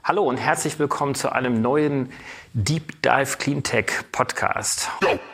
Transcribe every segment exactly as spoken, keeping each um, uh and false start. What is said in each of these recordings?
Hallo und herzlich willkommen zu einem neuen Deep Dive Cleantech Podcast.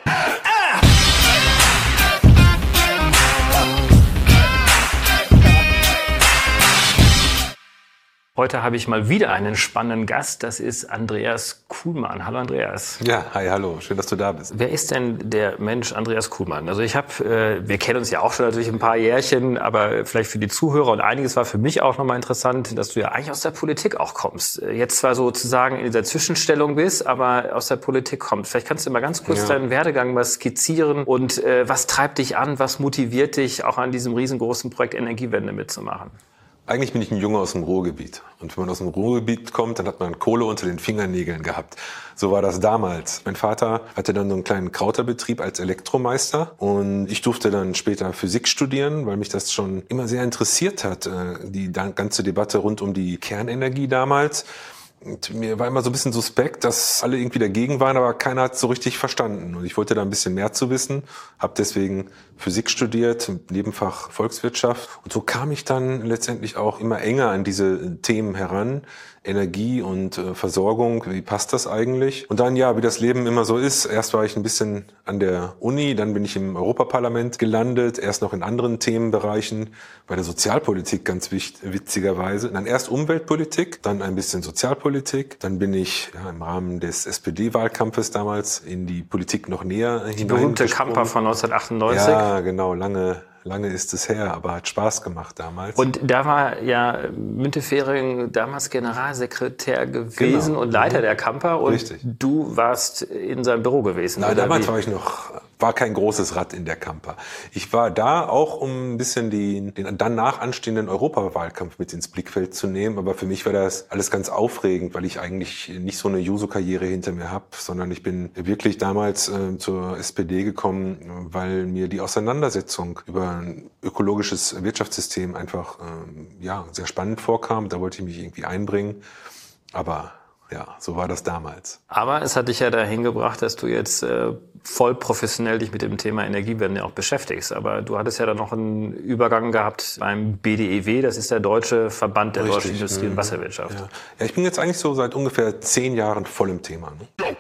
Heute habe ich mal wieder einen spannenden Gast, das ist Andreas Kuhlmann. Hallo Andreas. Ja, hi, hallo, schön, dass du da bist. Wer ist denn der Mensch Andreas Kuhlmann? Also ich habe, äh, wir kennen uns ja auch schon natürlich ein paar Jährchen, aber vielleicht für die Zuhörer und einiges war für mich auch nochmal interessant, dass du ja eigentlich aus der Politik auch kommst. Jetzt zwar sozusagen in dieser Zwischenstellung bist, aber aus der Politik kommst. Vielleicht kannst du mal ganz kurz ja. deinen Werdegang mal skizzieren und äh, was treibt dich an, was motiviert dich auch an diesem riesengroßen Projekt Energiewende mitzumachen? Eigentlich bin ich ein Junge aus dem Ruhrgebiet. Und wenn man aus dem Ruhrgebiet kommt, dann hat man Kohle unter den Fingernägeln gehabt. So war das damals. Mein Vater hatte dann so einen kleinen Krauterbetrieb als Elektromeister. Und ich durfte dann später Physik studieren, weil mich das schon immer sehr interessiert hat, die ganze Debatte rund um die Kernenergie damals. Und mir war immer so ein bisschen suspekt, dass alle irgendwie dagegen waren, aber keiner hat es so richtig verstanden. Und ich wollte da ein bisschen mehr zu wissen, habe deswegen Physik studiert, Nebenfach Volkswirtschaft. Und so kam ich dann letztendlich auch immer enger an diese Themen heran. Energie und äh, Versorgung, wie passt das eigentlich? Und dann, ja, wie das Leben immer so ist. Erst war ich ein bisschen an der Uni, dann bin ich im Europaparlament gelandet, erst noch in anderen Themenbereichen, bei der Sozialpolitik ganz wichtig, witzigerweise. Dann erst Umweltpolitik, dann ein bisschen Sozialpolitik. Dann bin ich ja, im Rahmen des S P D-Wahlkampfes damals in die Politik noch näher hinein. Die berühmte Kamper von neunzehnhundertachtundneunzig. Ja, genau, lange... Lange ist es her, aber hat Spaß gemacht damals. Und da war ja Müntefering damals Generalsekretär gewesen genau. und Leiter der Kamper. Und Richtig. Du warst in seinem Büro gewesen. Nein, oder damals wie? war ich noch, war kein großes Rad in der Kamper. Ich war da auch, um ein bisschen die, den danach anstehenden Europawahlkampf mit ins Blickfeld zu nehmen. Aber für mich war das alles ganz aufregend, weil ich eigentlich nicht so eine Juso-Karriere hinter mir habe, sondern ich bin wirklich damals äh, zur S P D gekommen, weil mir die Auseinandersetzung über ein ökologisches Wirtschaftssystem einfach ähm, ja, sehr spannend vorkam. Da wollte ich mich irgendwie einbringen. Aber ja, so war das damals. Aber es hat dich ja dahin gebracht, dass du jetzt äh, voll professionell dich mit dem Thema Energiewende auch beschäftigst. Aber du hattest ja dann noch einen Übergang gehabt beim B D E W, das ist der Deutsche Verband der Richtig. Deutschen Industrie- und Wasserwirtschaft. Ja. ja, ich bin jetzt eigentlich so seit ungefähr zehn Jahren voll im Thema. Ne?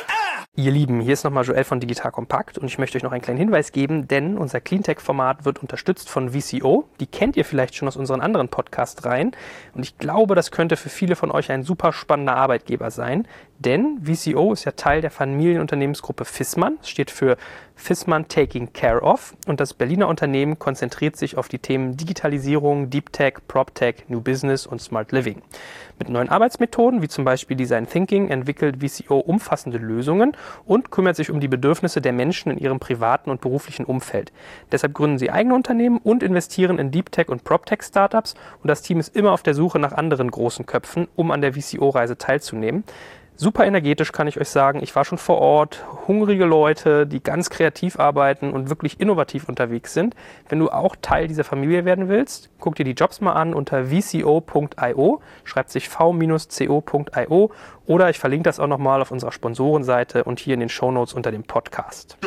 Ihr Lieben, hier ist nochmal Joel von Digital Compact und ich möchte euch noch einen kleinen Hinweis geben, denn unser Cleantech-Format wird unterstützt von V C O. Die kennt ihr vielleicht schon aus unseren anderen Podcast-Reihen und ich glaube, das könnte für viele von euch ein super spannender Arbeitgeber sein, denn V C O ist ja Teil der Familienunternehmensgruppe Viessmann, steht für Viessmann Taking Care of und das Berliner Unternehmen konzentriert sich auf die Themen Digitalisierung, Deep Tech, Prop Tech, New Business und Smart Living. Mit neuen Arbeitsmethoden wie zum Beispiel Design Thinking entwickelt V C O umfassende Lösungen und kümmert sich um die Bedürfnisse der Menschen in ihrem privaten und beruflichen Umfeld. Deshalb gründen sie eigene Unternehmen und investieren in Deep Tech und Prop Tech Startups und das Team ist immer auf der Suche nach anderen großen Köpfen, um an der V C O-Reise teilzunehmen. Super energetisch kann ich euch sagen. Ich war schon vor Ort. Hungrige Leute, die ganz kreativ arbeiten und wirklich innovativ unterwegs sind. Wenn du auch Teil dieser Familie werden willst, guck dir die Jobs mal an unter v c o punkt i o, schreibt sich v c o punkt i o oder ich verlinke das auch nochmal auf unserer Sponsorenseite und hier in den Shownotes unter dem Podcast.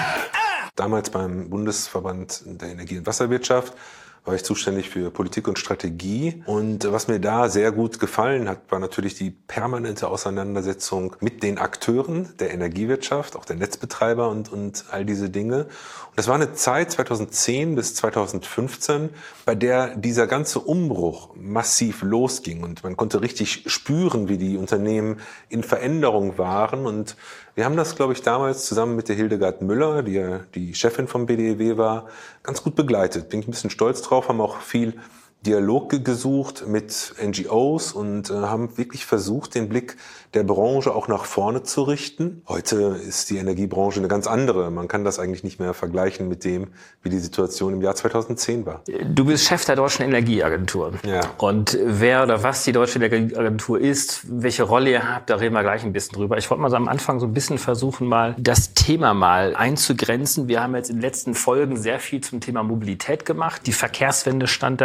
Damals beim Bundesverband der Energie- und Wasserwirtschaft war ich zuständig für Politik und Strategie. Und was mir da sehr gut gefallen hat, war natürlich die permanente Auseinandersetzung mit den Akteuren der Energiewirtschaft, auch der Netzbetreiber und, und all diese Dinge. Und das war eine Zeit zweitausendzehn bis zweitausendfünfzehn, bei der dieser ganze Umbruch massiv losging. Und man konnte richtig spüren, wie die Unternehmen in Veränderung waren. Und wir haben das, glaube ich, damals zusammen mit der Hildegard Müller, die ja die Chefin vom B D E W war, ganz gut begleitet. Bin ich ein bisschen stolz drauf, haben auch viel Dialog gesucht mit N G Os und äh, haben wirklich versucht, den Blick der Branche auch nach vorne zu richten. Heute ist die Energiebranche eine ganz andere. Man kann das eigentlich nicht mehr vergleichen mit dem, wie die Situation im Jahr zweitausendzehn war. Du bist Chef der Deutschen Energieagentur. Ja. Und wer oder was die Deutsche Energieagentur ist, welche Rolle ihr habt, da reden wir gleich ein bisschen drüber. Ich wollte mal so am Anfang so ein bisschen versuchen, mal das Thema mal einzugrenzen. Wir haben jetzt in den letzten Folgen sehr viel zum Thema Mobilität gemacht. Die Verkehrswende stand da sehr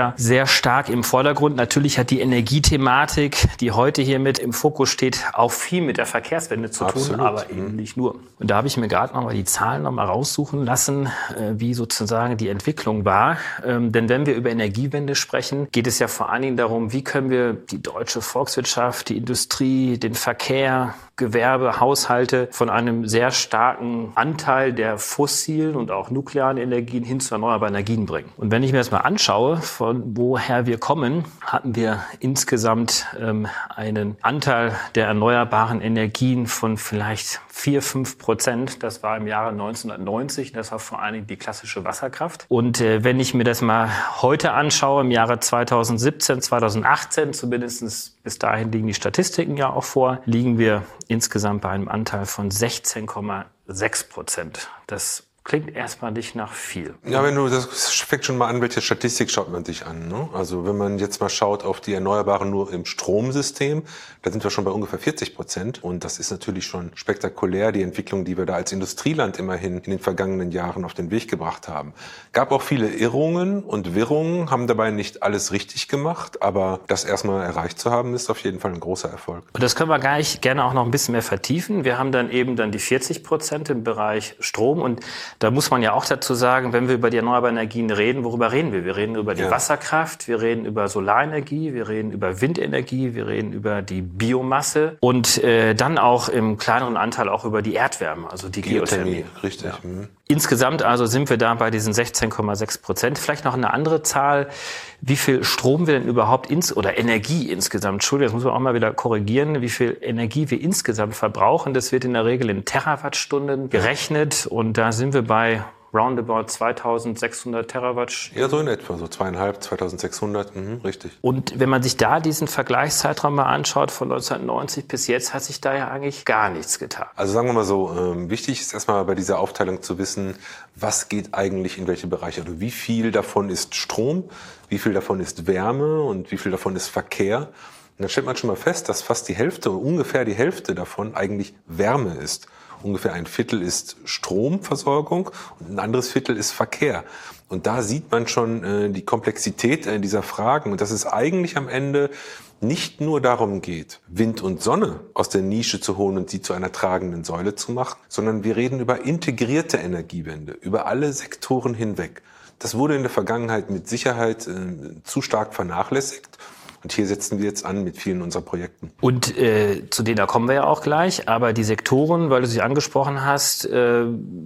sehr stark im Vordergrund. Natürlich hat die Energiethematik, die heute hier mit im Fokus steht, auch viel mit der Verkehrswende zu Absolut. tun, aber eben nicht nur. Und da habe ich mir gerade noch mal die Zahlen noch mal raussuchen lassen, wie sozusagen die Entwicklung war. Denn wenn wir über Energiewende sprechen, geht es ja vor allen Dingen darum, wie können wir die deutsche Volkswirtschaft, die Industrie, den Verkehr, Gewerbe, Haushalte von einem sehr starken Anteil der fossilen und auch nuklearen Energien hin zu erneuerbaren Energien bringen. Und wenn ich mir das mal anschaue, von woher wir kommen, hatten wir insgesamt ähm, einen Anteil der erneuerbaren Energien von vielleicht vier, fünf Prozent. Das war im Jahre neunzehnhundertneunzig. Das war vor allen Dingen die klassische Wasserkraft. Und äh, wenn ich mir das mal heute anschaue, im Jahre zweitausendsiebzehn, zweitausendachtzehn, zumindest bis dahin liegen die Statistiken ja auch vor, liegen wir insgesamt bei einem Anteil von sechzehn Komma sechs Prozent. Das klingt erstmal nicht nach viel. Ja, wenn du, das fängt schon mal an, welche Statistik schaut man sich an, ne? Also wenn man jetzt mal schaut auf die Erneuerbaren nur im Stromsystem, da sind wir schon bei ungefähr vierzig Prozent. Und das ist natürlich schon spektakulär, die Entwicklung, die wir da als Industrieland immerhin in den vergangenen Jahren auf den Weg gebracht haben. Gab auch viele Irrungen und Wirrungen, haben dabei nicht alles richtig gemacht, aber das erstmal erreicht zu haben, ist auf jeden Fall ein großer Erfolg. Und das können wir gleich gerne auch noch ein bisschen mehr vertiefen. Wir haben dann eben dann die vierzig Prozent im Bereich Strom und da muss man ja auch dazu sagen, wenn wir über die erneuerbaren Energien reden, worüber reden wir? Wir reden über die ja. Wasserkraft, wir reden über Solarenergie, wir reden über Windenergie, wir reden über die Biomasse und äh, dann auch im kleineren Anteil auch über die Erdwärme, also die Geothermie. Geothermie, richtig. Ja. Mhm. Insgesamt also sind wir da bei diesen sechzehn Komma sechs Prozent. Vielleicht noch eine andere Zahl, wie viel Strom wir denn überhaupt ins oder Energie insgesamt, Entschuldigung, das muss man auch mal wieder korrigieren, wie viel Energie wir insgesamt verbrauchen. Das wird in der Regel in Terawattstunden gerechnet und da sind wir bei roundabout zweitausendsechshundert Terawatt. Ja, so in etwa, so zweieinhalb, zweitausendsechshundert, mhm, richtig. Und wenn man sich da diesen Vergleichszeitraum mal anschaut, von neunzehnhundertneunzig bis jetzt, hat sich da ja eigentlich gar nichts getan. Also sagen wir mal so, ähm, wichtig ist erstmal bei dieser Aufteilung zu wissen, was geht eigentlich in welche Bereiche. Also wie viel davon ist Strom, wie viel davon ist Wärme und wie viel davon ist Verkehr. Und dann stellt man schon mal fest, dass fast die Hälfte, ungefähr die Hälfte davon eigentlich Wärme ist. Ungefähr ein Viertel ist Stromversorgung und ein anderes Viertel ist Verkehr. Und da sieht man schon äh, die Komplexität äh, dieser Fragen und dass es eigentlich am Ende nicht nur darum geht, Wind und Sonne aus der Nische zu holen und sie zu einer tragenden Säule zu machen, sondern wir reden über integrierte Energiewende, über alle Sektoren hinweg. Das wurde in der Vergangenheit mit Sicherheit äh, zu stark vernachlässigt. Und hier setzen wir jetzt an mit vielen unserer Projekten. Und äh, zu denen da kommen wir ja auch gleich. Aber die Sektoren, weil du sie angesprochen hast, äh,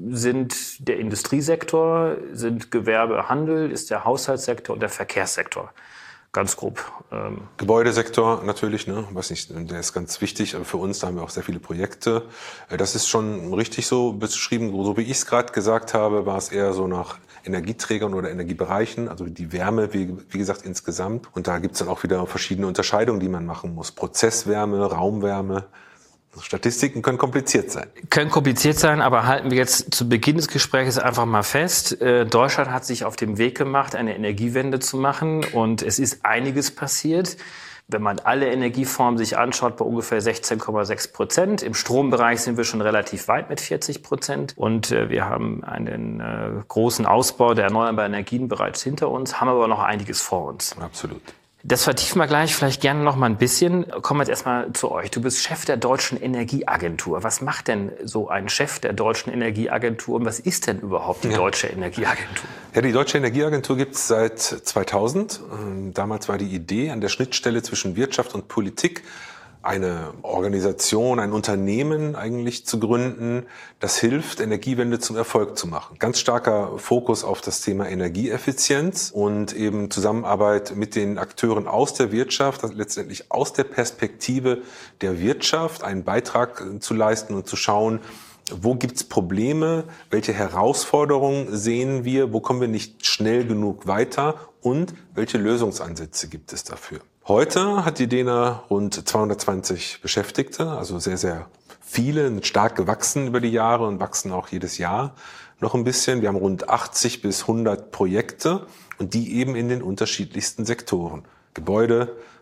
sind der Industriesektor, sind Gewerbe, Handel, ist der Haushaltssektor und der Verkehrssektor. Ganz grob. Ähm. Gebäudesektor natürlich, ne, weiß nicht, der ist ganz wichtig für uns. Da haben wir auch sehr viele Projekte. Das ist schon richtig so beschrieben. So wie ich es gerade gesagt habe, war es eher so nach Energieträgern oder Energiebereichen, also die Wärme, wie, wie gesagt, insgesamt. Und da gibt's dann auch wieder verschiedene Unterscheidungen, die man machen muss. Prozesswärme, Raumwärme. Statistiken können kompliziert sein. Können kompliziert sein, aber halten wir jetzt zu Beginn des Gesprächs einfach mal fest. Äh, Deutschland hat sich auf den Weg gemacht, eine Energiewende zu machen und es ist einiges passiert. Wenn man alle Energieformen sich anschaut, bei ungefähr sechzehn Komma sechs Prozent. Im Strombereich sind wir schon relativ weit mit vierzig Prozent. Und äh, wir haben einen äh, großen Ausbau der erneuerbaren Energien bereits hinter uns, haben aber noch einiges vor uns. Absolut. Das vertiefen wir gleich vielleicht gerne noch mal ein bisschen. Kommen wir jetzt erstmal zu euch. Du bist Chef der Deutschen Energieagentur. Was macht denn so ein Chef der Deutschen Energieagentur und was ist denn überhaupt die ja. Deutsche Energieagentur? Ja, die Deutsche Energieagentur gibt es seit zweitausend. Damals war die Idee, an der Schnittstelle zwischen Wirtschaft und Politik eine Organisation, ein Unternehmen eigentlich zu gründen, das hilft, Energiewende zum Erfolg zu machen. Ganz starker Fokus auf das Thema Energieeffizienz und eben Zusammenarbeit mit den Akteuren aus der Wirtschaft, also letztendlich aus der Perspektive der Wirtschaft einen Beitrag zu leisten und zu schauen, wo gibt's Probleme, welche Herausforderungen sehen wir, wo kommen wir nicht schnell genug weiter und welche Lösungsansätze gibt es dafür. Heute hat die DENA rund zweihundertzwanzig Beschäftigte, also sehr, sehr viele, stark gewachsen über die Jahre und wachsen auch jedes Jahr noch ein bisschen. Wir haben rund achtzig bis hundert Projekte und die eben in den unterschiedlichsten Sektoren. Gebäude,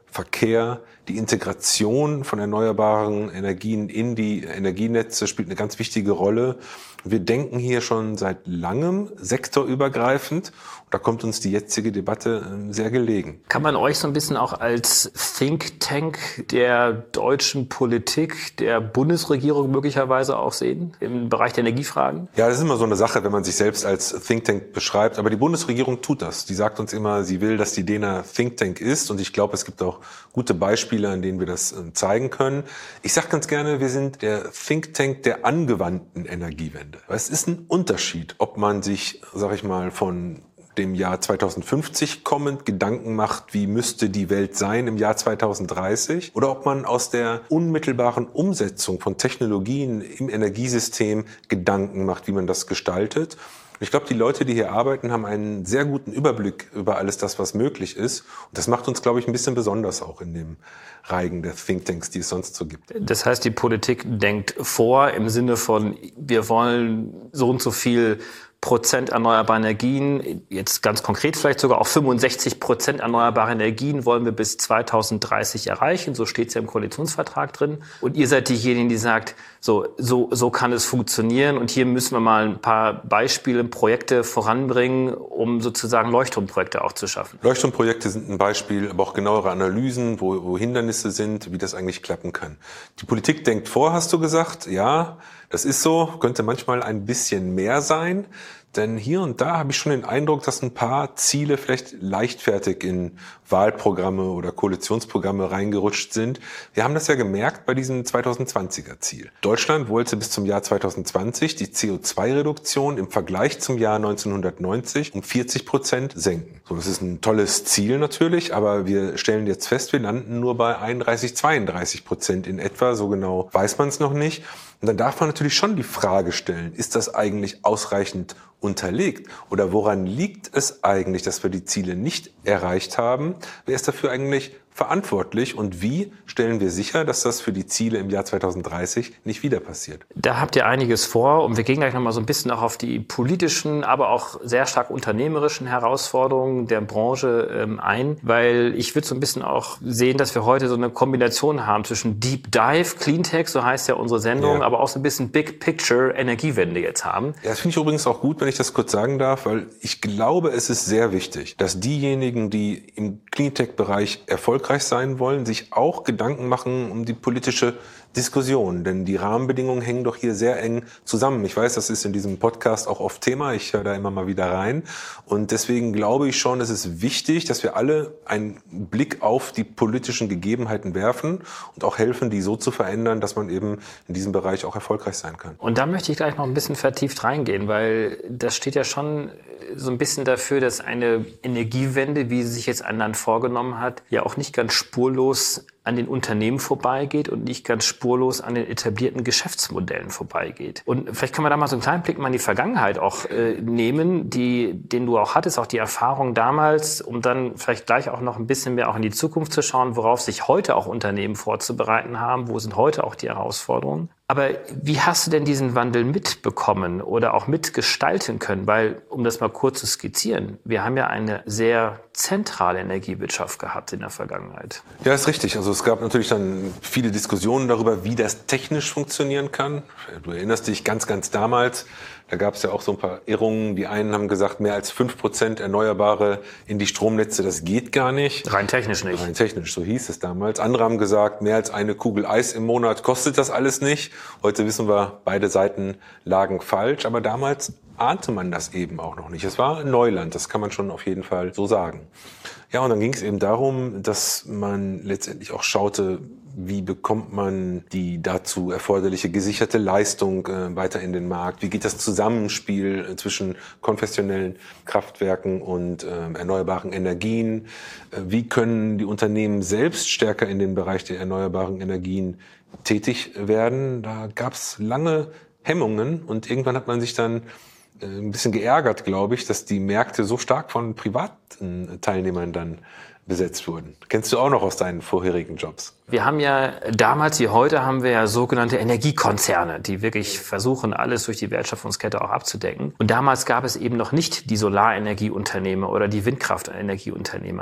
Verkehr, die Integration von erneuerbaren Energien in die Energienetze spielt eine ganz wichtige Rolle. Wir denken hier schon seit langem sektorübergreifend. Und da kommt uns die jetzige Debatte sehr gelegen. Kann man euch so ein bisschen auch als Think Tank der deutschen Politik, der Bundesregierung möglicherweise auch sehen im Bereich der Energiefragen? Ja, das ist immer so eine Sache, wenn man sich selbst als Think Tank beschreibt. Aber die Bundesregierung tut das. Die sagt uns immer, sie will, dass die D E N A Think Tank ist. Und ich glaube, es gibt auch gute Beispiele, an denen wir das zeigen können. Ich sage ganz gerne, wir sind der Think Tank der angewandten Energiewende. Es ist ein Unterschied, ob man sich, sag ich mal, von dem Jahr zweitausendfünfzig kommend Gedanken macht, wie müsste die Welt sein im Jahr zweitausenddreißig, oder ob man aus der unmittelbaren Umsetzung von Technologien im Energiesystem Gedanken macht, wie man das gestaltet. Ich glaube, die Leute, die hier arbeiten, haben einen sehr guten Überblick über alles das, was möglich ist. Und das macht uns, glaube ich, ein bisschen besonders auch in dem Reigen der Thinktanks, die es sonst so gibt. Das heißt, die Politik denkt vor im Sinne von, wir wollen so und so viel Prozent erneuerbare Energien, jetzt ganz konkret vielleicht sogar auch fünfundsechzig Prozent erneuerbare Energien wollen wir bis zweitausenddreißig erreichen. So steht es ja im Koalitionsvertrag drin. Und ihr seid diejenigen, die sagt, so, so, so kann es funktionieren. Und hier müssen wir mal ein paar Beispiele, Projekte voranbringen, um sozusagen Leuchtturmprojekte auch zu schaffen. Leuchtturmprojekte sind ein Beispiel, aber auch genauere Analysen, wo, wo Hindernisse sind, wie das eigentlich klappen kann. Die Politik denkt vor, hast du gesagt. Ja, das ist so, könnte manchmal ein bisschen mehr sein. Denn hier und da habe ich schon den Eindruck, dass ein paar Ziele vielleicht leichtfertig in Wahlprogramme oder Koalitionsprogramme reingerutscht sind. Wir haben das ja gemerkt bei diesem zweitausendzwanziger Ziel. Deutschland wollte bis zum Jahr zweitausendzwanzig die C O zwei Reduktion im Vergleich zum Jahr neunzehnhundertneunzig um vierzig Prozent senken. So, das ist ein tolles Ziel natürlich, aber wir stellen jetzt fest, wir landen nur bei einunddreißig, zweiunddreißig Prozent in etwa. So genau weiß man es noch nicht. Und dann darf man natürlich schon die Frage stellen, ist das eigentlich ausreichend unterlegt? Oder woran liegt es eigentlich, dass wir die Ziele nicht erreicht haben? Wer ist dafür eigentlich verantwortlich und wie stellen wir sicher, dass das für die Ziele im Jahr zweitausenddreißig nicht wieder passiert? Da habt ihr einiges vor und wir gehen gleich nochmal so ein bisschen auch auf die politischen, aber auch sehr stark unternehmerischen Herausforderungen der Branche ähm, ein, weil ich würde so ein bisschen auch sehen, dass wir heute so eine Kombination haben zwischen Deep Dive, Cleantech, so heißt ja unsere Sendung, ja, aber auch so ein bisschen Big Picture Energiewende jetzt haben. Ja, das finde ich übrigens auch gut, wenn ich das kurz sagen darf, weil ich glaube, es ist sehr wichtig, dass diejenigen, die im Cleantech-Bereich erfolgreich sein wollen, sich auch Gedanken machen um die politische Diskussion. Denn die Rahmenbedingungen hängen doch hier sehr eng zusammen. Ich weiß, das ist in diesem Podcast auch oft Thema. Ich höre da immer mal wieder rein. Und deswegen glaube ich schon, es ist wichtig, dass wir alle einen Blick auf die politischen Gegebenheiten werfen und auch helfen, die so zu verändern, dass man eben in diesem Bereich auch erfolgreich sein kann. Und da möchte ich gleich noch ein bisschen vertieft reingehen, weil das steht ja schon so ein bisschen dafür, dass eine Energiewende, wie sie sich jetzt ein Land vorgenommen hat, ja auch nicht ganz spurlos an den Unternehmen vorbeigeht und nicht ganz spurlos an den etablierten Geschäftsmodellen vorbeigeht. Und vielleicht können wir da mal so einen kleinen Blick mal in die Vergangenheit auch äh, nehmen, die, den du auch hattest, auch die Erfahrung damals, um dann vielleicht gleich auch noch ein bisschen mehr auch in die Zukunft zu schauen, worauf sich heute auch Unternehmen vorzubereiten haben, wo sind heute auch die Herausforderungen. Aber wie hast du denn diesen Wandel mitbekommen oder auch mitgestalten können? Weil, um das mal kurz zu skizzieren, wir haben ja eine sehr zentrale Energiewirtschaft gehabt in der Vergangenheit. Ja, ist richtig. Also es gab natürlich dann viele Diskussionen darüber, wie das technisch funktionieren kann. Du erinnerst dich ganz, ganz damals, da gab es ja auch so ein paar Irrungen. Die einen haben gesagt, mehr als fünf Prozent Erneuerbare in die Stromnetze, das geht gar nicht. Rein technisch nicht. Rein technisch, so hieß es damals. Andere haben gesagt, mehr als eine Kugel Eis im Monat kostet das alles nicht. Heute wissen wir, beide Seiten lagen falsch. Aber damals ahnte man das eben auch noch nicht. Es war Neuland, das kann man schon auf jeden Fall so sagen. Ja, und dann ging es eben darum, dass man letztendlich auch schaute, wie bekommt man die dazu erforderliche gesicherte Leistung äh, weiter in den Markt? Wie geht das Zusammenspiel äh, zwischen konventionellen Kraftwerken und äh, erneuerbaren Energien? Äh, wie können die Unternehmen selbst stärker in den Bereich der erneuerbaren Energien tätig werden? Da gab es lange Hemmungen und irgendwann hat man sich dann äh, ein bisschen geärgert, glaube ich, dass die Märkte so stark von privaten Teilnehmern dann besetzt wurden. Kennst du auch noch aus deinen vorherigen Jobs? Wir haben ja damals wie heute haben wir ja sogenannte Energiekonzerne, die wirklich versuchen, alles durch die Wertschöpfungskette auch abzudecken. Und damals gab es eben noch nicht die Solarenergieunternehmer oder die Windkraftenergieunternehmer.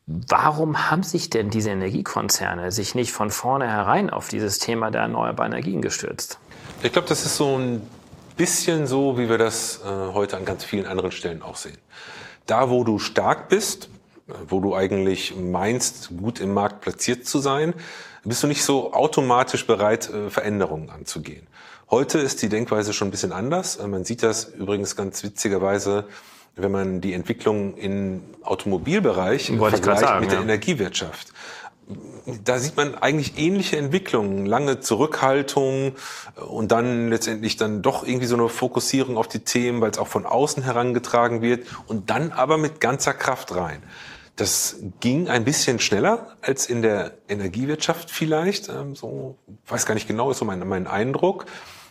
Warum haben sich denn diese Energiekonzerne sich nicht von vornherein auf dieses Thema der erneuerbaren Energien gestürzt? Ich glaube, das ist so ein bisschen so, wie wir das äh, heute an ganz vielen anderen Stellen auch sehen. Da, wo du stark bist, wo du eigentlich meinst, gut im Markt platziert zu sein, bist du nicht so automatisch bereit, äh, Veränderungen anzugehen. Heute ist die Denkweise schon ein bisschen anders. Äh, man sieht das übrigens ganz witzigerweise, wenn man die Entwicklung im Automobilbereich vergleicht sagen, mit der ja. Energiewirtschaft. Da sieht man eigentlich ähnliche Entwicklungen, lange Zurückhaltung und dann letztendlich dann doch irgendwie so eine Fokussierung auf die Themen, weil es auch von außen herangetragen wird und dann aber mit ganzer Kraft rein. Das ging ein bisschen schneller als in der Energiewirtschaft vielleicht, so, weiß gar nicht genau, ist so mein, mein Eindruck,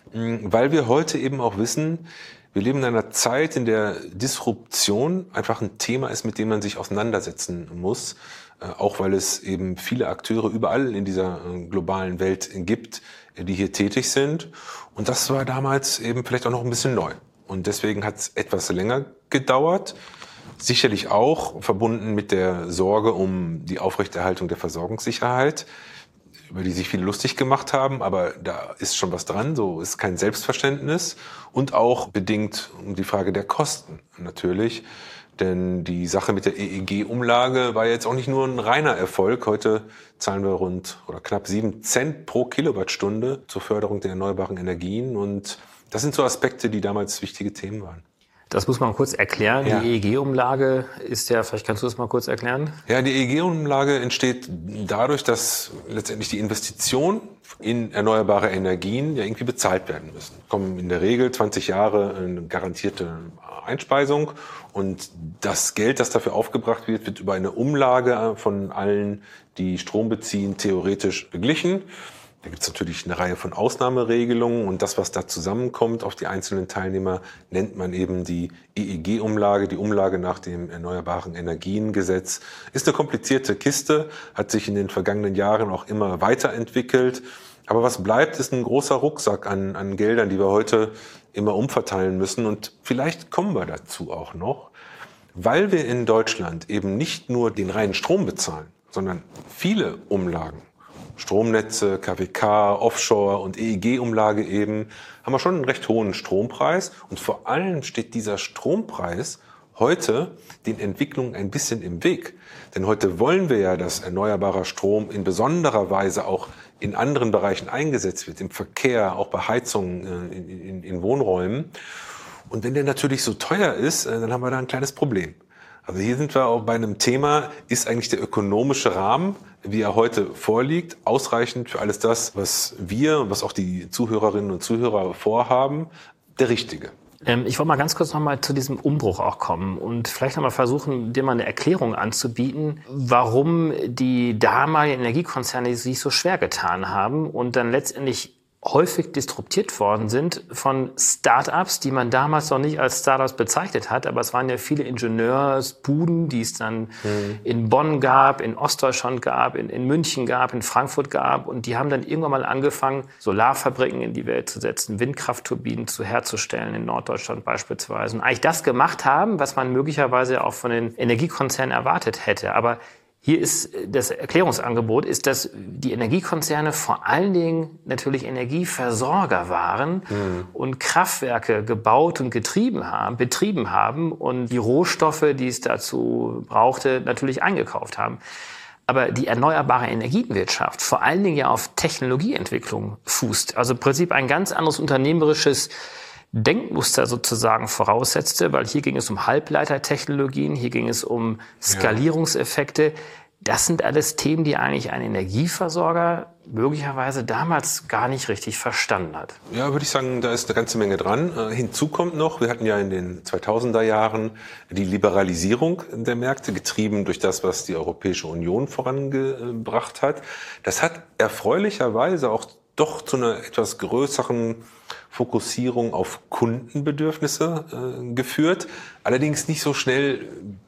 weil wir heute eben auch wissen, wir leben in einer Zeit, in der Disruption einfach ein Thema ist, mit dem man sich auseinandersetzen muss. Auch weil es eben viele Akteure überall in dieser globalen Welt gibt, die hier tätig sind. Und das war damals eben vielleicht auch noch ein bisschen neu. Und deswegen hat es etwas länger gedauert. Sicherlich auch verbunden mit der Sorge um die Aufrechterhaltung der Versorgungssicherheit, über die sich viele lustig gemacht haben, aber da ist schon was dran, so ist kein Selbstverständnis und auch bedingt um die Frage der Kosten natürlich, denn die Sache mit der E E G-Umlage war jetzt auch nicht nur ein reiner Erfolg. Heute zahlen wir rund oder knapp sieben Cent pro Kilowattstunde zur Förderung der erneuerbaren Energien und das sind so Aspekte, die damals wichtige Themen waren. Das muss man kurz erklären. Ja. Die E E G-Umlage ist ja, vielleicht kannst du das mal kurz erklären? Ja, die E E G-Umlage entsteht dadurch, dass letztendlich die Investitionen in erneuerbare Energien ja irgendwie bezahlt werden müssen. Kommen in der Regel zwanzig Jahre eine garantierte Einspeisung und das Geld, das dafür aufgebracht wird, wird über eine Umlage von allen, die Strom beziehen, theoretisch beglichen. Da gibt es natürlich eine Reihe von Ausnahmeregelungen und das, was da zusammenkommt auf die einzelnen Teilnehmer, nennt man eben die E E G-Umlage, die Umlage nach dem Erneuerbaren Energiengesetz. Ist eine komplizierte Kiste, hat sich in den vergangenen Jahren auch immer weiterentwickelt. Aber was bleibt, ist ein großer Rucksack an, an Geldern, die wir heute immer umverteilen müssen. Und vielleicht kommen wir dazu auch noch, weil wir in Deutschland eben nicht nur den reinen Strom bezahlen, sondern viele Umlagen. Stromnetze, K W K, Offshore und E E G-Umlage eben, haben wir schon einen recht hohen Strompreis. Und vor allem steht dieser Strompreis heute den Entwicklungen ein bisschen im Weg. Denn heute wollen wir ja, dass erneuerbarer Strom in besonderer Weise auch in anderen Bereichen eingesetzt wird, im Verkehr, auch bei Heizungen in, in, in Wohnräumen. Und wenn der natürlich so teuer ist, dann haben wir da ein kleines Problem. Also hier sind wir auch bei einem Thema, ist eigentlich der ökonomische Rahmen, wie er heute vorliegt, ausreichend für alles das, was wir und was auch die Zuhörerinnen und Zuhörer vorhaben, der richtige? Ähm, ich wollte mal ganz kurz noch mal zu diesem Umbruch auch kommen und vielleicht noch mal versuchen, dir mal eine Erklärung anzubieten, warum die damaligen Energiekonzerne sich so schwer getan haben und dann letztendlich häufig disruptiert worden sind von Start-ups, die man damals noch nicht als Start-ups bezeichnet hat, aber es waren ja viele Ingenieursbuden, die es dann mhm. in Bonn gab, in Ostdeutschland gab, in, in München gab, in Frankfurt gab und die haben dann irgendwann mal angefangen, Solarfabriken in die Welt zu setzen, Windkraftturbinen zu herzustellen, in Norddeutschland beispielsweise und eigentlich das gemacht haben, was man möglicherweise auch von den Energiekonzernen erwartet hätte, aber hier ist das Erklärungsangebot, ist, dass die Energiekonzerne vor allen Dingen natürlich Energieversorger waren mhm. und Kraftwerke gebaut und getrieben haben, betrieben haben und die Rohstoffe, die es dazu brauchte, natürlich eingekauft haben. Aber die erneuerbare Energienwirtschaft vor allen Dingen ja auf Technologieentwicklung fußt. Also im Prinzip ein ganz anderes unternehmerisches Denkmuster sozusagen voraussetzte, weil hier ging es um Halbleitertechnologien, hier ging es um Skalierungseffekte. Das sind alles Themen, die eigentlich ein Energieversorger möglicherweise damals gar nicht richtig verstanden hat. Ja, würde ich sagen, da ist eine ganze Menge dran. Äh, hinzu kommt noch, wir hatten ja in den zweitausender Jahren die Liberalisierung der Märkte, getrieben durch das, was die Europäische Union vorangebracht hat. Das hat erfreulicherweise auch doch zu einer etwas größeren Fokussierung auf Kundenbedürfnisse äh, geführt. Allerdings nicht so schnell,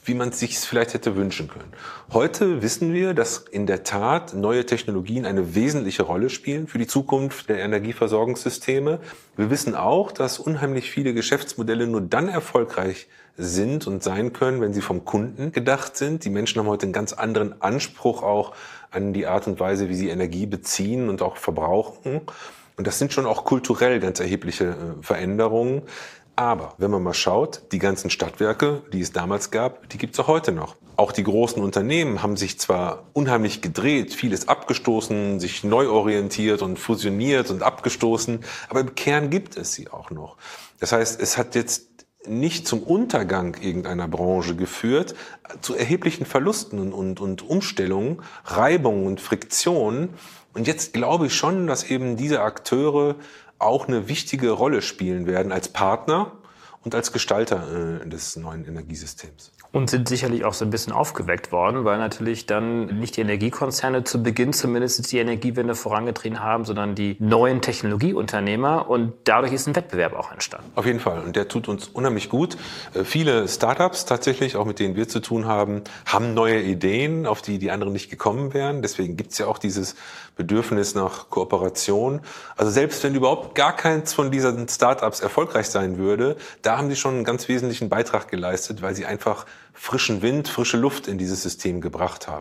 wie man es sich vielleicht hätte wünschen können. Heute wissen wir, dass in der Tat neue Technologien eine wesentliche Rolle spielen für die Zukunft der Energieversorgungssysteme. Wir wissen auch, dass unheimlich viele Geschäftsmodelle nur dann erfolgreich sind und sein können, wenn sie vom Kunden gedacht sind. Die Menschen haben heute einen ganz anderen Anspruch auch an die Art und Weise, wie sie Energie beziehen und auch verbrauchen. Und das sind schon auch kulturell ganz erhebliche Veränderungen. Aber wenn man mal schaut, die ganzen Stadtwerke, die es damals gab, die gibt es auch heute noch. Auch die großen Unternehmen haben sich zwar unheimlich gedreht, vieles abgestoßen, sich neu orientiert und fusioniert und abgestoßen, aber im Kern gibt es sie auch noch. Das heißt, es hat jetzt nicht zum Untergang irgendeiner Branche geführt, zu erheblichen Verlusten und, und, und Umstellungen, Reibungen und Friktionen. Und jetzt glaube ich schon, dass eben diese Akteure auch eine wichtige Rolle spielen werden als Partner und als Gestalter äh, des neuen Energiesystems. Und sind sicherlich auch so ein bisschen aufgeweckt worden, weil natürlich dann nicht die Energiekonzerne zu Beginn zumindest die Energiewende vorangetrieben haben, sondern die neuen Technologieunternehmer. Und dadurch ist ein Wettbewerb auch entstanden. Auf jeden Fall. Und der tut uns unheimlich gut. Viele Startups tatsächlich, auch mit denen wir zu tun haben, haben neue Ideen, auf die die anderen nicht gekommen wären. Deswegen gibt es ja auch dieses Bedürfnis nach Kooperation. Also selbst wenn überhaupt gar keins von diesen Startups erfolgreich sein würde, da haben sie schon einen ganz wesentlichen Beitrag geleistet, weil sie einfach frischen Wind, frische Luft in dieses System gebracht haben.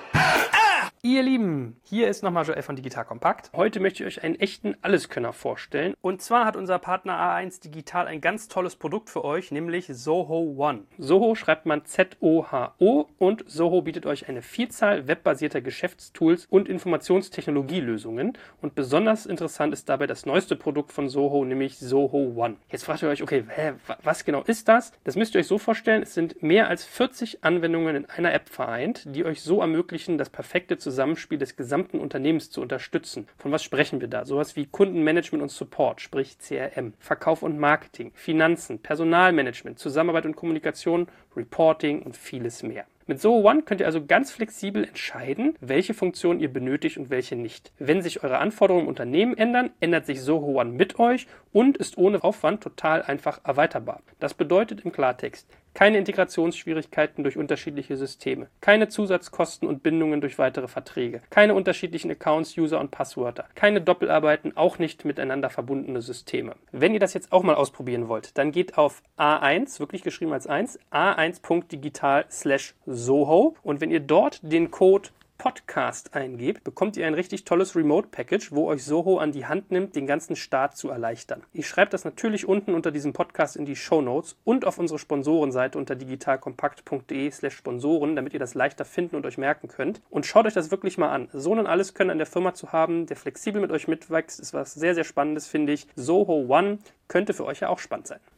Ihr Lieben, hier ist nochmal Joel von Digital Compact. Heute möchte ich euch einen echten Alleskönner vorstellen. Und zwar hat unser Partner A eins Digital ein ganz tolles Produkt für euch, nämlich Zoho One. Zoho schreibt man Z O H O und Zoho bietet euch eine Vielzahl webbasierter Geschäftstools und Informationstechnologielösungen. Und besonders interessant ist dabei das neueste Produkt von Zoho, nämlich Zoho One. Jetzt fragt ihr euch, okay, hä, was genau ist das? Das müsst ihr euch so vorstellen, es sind mehr als vierzig Anwendungen in einer App vereint, die euch so ermöglichen, das perfekte Zusammenspiel des gesamten Unternehmens zu unterstützen. Von was sprechen wir da? Sowas wie Kundenmanagement und Support, sprich C R M, Verkauf und Marketing, Finanzen, Personalmanagement, Zusammenarbeit und Kommunikation, Reporting und vieles mehr. Mit Zoho One könnt ihr also ganz flexibel entscheiden, welche Funktionen ihr benötigt und welche nicht. Wenn sich eure Anforderungen im Unternehmen ändern, ändert sich Zoho One mit euch und ist ohne Aufwand total einfach erweiterbar. Das bedeutet im Klartext, keine Integrationsschwierigkeiten durch unterschiedliche Systeme, keine Zusatzkosten und Bindungen durch weitere Verträge, keine unterschiedlichen Accounts, User und Passwörter, keine Doppelarbeiten, auch nicht miteinander verbundene Systeme. Wenn ihr das jetzt auch mal ausprobieren wollt, dann geht auf A eins, wirklich geschrieben als eins, a eins punkt digital slash Zoho und wenn ihr dort den Code Podcast eingebt, bekommt ihr ein richtig tolles Remote-Package, wo euch Zoho an die Hand nimmt, den ganzen Start zu erleichtern. Ich schreibe das natürlich unten unter diesem Podcast in die Shownotes und auf unsere Sponsorenseite unter digitalkompakt punkt de slash Sponsoren, damit ihr das leichter finden und euch merken könnt. Und schaut euch das wirklich mal an. So einen Alleskönner in der Firma zu haben, der flexibel mit euch mitwächst, ist was sehr, sehr Spannendes, finde ich. Zoho One könnte für euch ja auch spannend sein.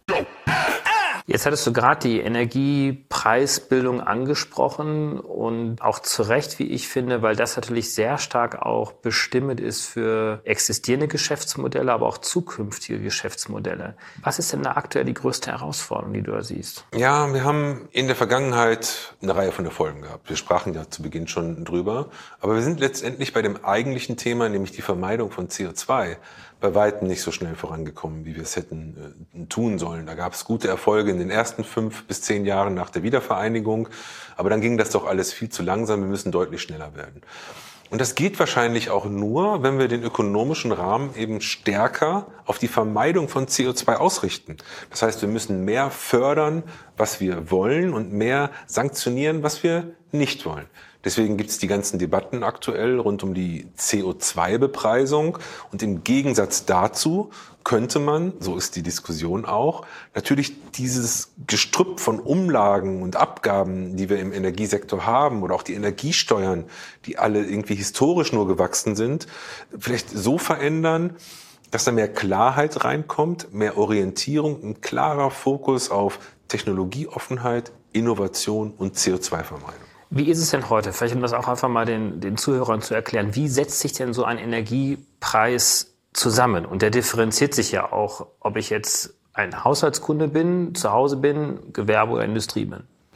Jetzt hattest du gerade die Energiepreisbildung angesprochen und auch zu Recht, wie ich finde, weil das natürlich sehr stark auch bestimmend ist für existierende Geschäftsmodelle, aber auch zukünftige Geschäftsmodelle. Was ist denn da aktuell die größte Herausforderung, die du da siehst? Ja, wir haben in der Vergangenheit eine Reihe von Erfolgen gehabt. Wir sprachen ja zu Beginn schon drüber, aber wir sind letztendlich bei dem eigentlichen Thema, nämlich die Vermeidung von C O zwei, bei weitem nicht so schnell vorangekommen, wie wir es hätten äh, tun sollen. Da gab es gute Erfolge in den ersten fünf bis zehn Jahren nach der Wiedervereinigung, aber dann ging das doch alles viel zu langsam. Wir müssen deutlich schneller werden. Und das geht wahrscheinlich auch nur, wenn wir den ökonomischen Rahmen eben stärker auf die Vermeidung von C O zwei ausrichten. Das heißt, wir müssen mehr fördern, was wir wollen und mehr sanktionieren, was wir nicht wollen. Deswegen gibt es die ganzen Debatten aktuell rund um die C O zwei Bepreisung. Und im Gegensatz dazu könnte man, so ist die Diskussion auch, natürlich dieses Gestrüpp von Umlagen und Abgaben, die wir im Energiesektor haben, oder auch die Energiesteuern, die alle irgendwie historisch nur gewachsen sind, vielleicht so verändern, dass da mehr Klarheit reinkommt, mehr Orientierung, ein klarer Fokus auf Technologieoffenheit, Innovation und C O zwei Vermeidung. Wie ist es denn heute? Vielleicht um das auch einfach mal den, den Zuhörern zu erklären. Wie setzt sich denn so ein Energiepreis zusammen? Und der differenziert sich ja auch, ob ich jetzt ein Haushaltskunde bin, zu Hause bin, Gewerbe oder Industrie bin.